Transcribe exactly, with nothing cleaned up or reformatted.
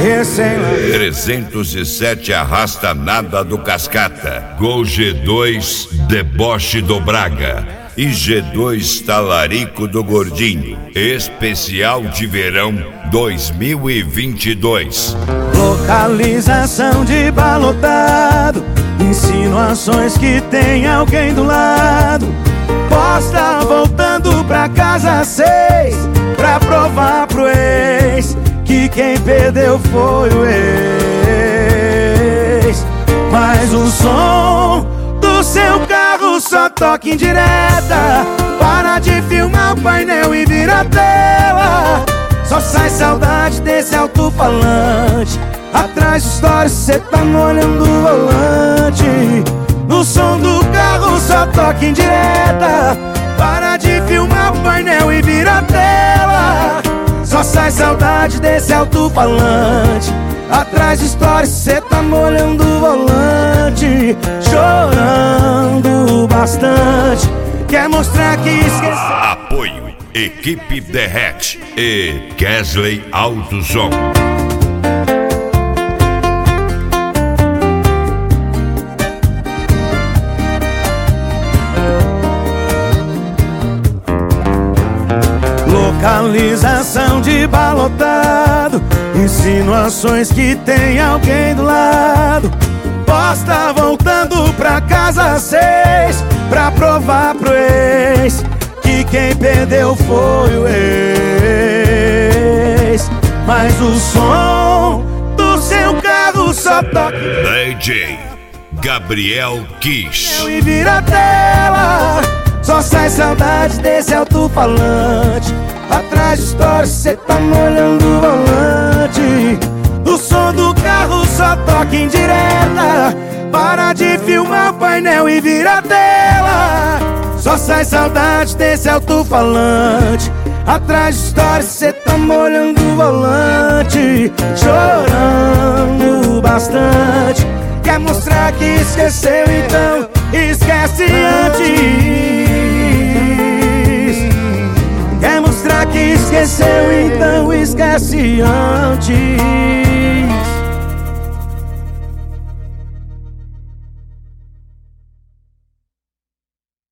trezentos e sete Arrasta Nada do Cascata, Gol G dois Deboche do Braga e G dois Talarico do Gordinho. Especial de Verão dois mil e vinte e dois. Localização de balotado, insinuações que tem alguém do lado. Posta voltando pra casa seis, pra provar pro ex que quem perdeu foi o ex. Mas o som do seu carro só toca em direta. Para de filmar o painel e vira a tela. Só sai saudade desse alto-falante. Atrás de stories cê tá molhando o volante. No som do carro só toca em direta. Para de filmar o painel e vira a tela. Só sai saudade desse alto-falante. Atrás de stories cê tá molhando o volante. Chorando bastante. Quer mostrar que esqueceu. Apoio Equipe Derrete e Kesley Autosom. Localização de balotado, insinuações que tem alguém do lado. Posta voltando pra casa seis, pra provar pro ex que quem perdeu foi o ex. Mas o som do seu carro só toca D J Gabriel Kiss e vira a tela. Só sai saudade desse alto-falante. Atrás de stories cê tá molhando o volante. O som do carro só toca em direta. Para de filmar o painel e vira a tela. Só sai saudade desse alto-falante. Atrás de stories cê tá molhando o volante. Chorando bastante. Quer mostrar que esqueceu, então esquece antes. Quer mostrar que esqueceu, então esquece antes.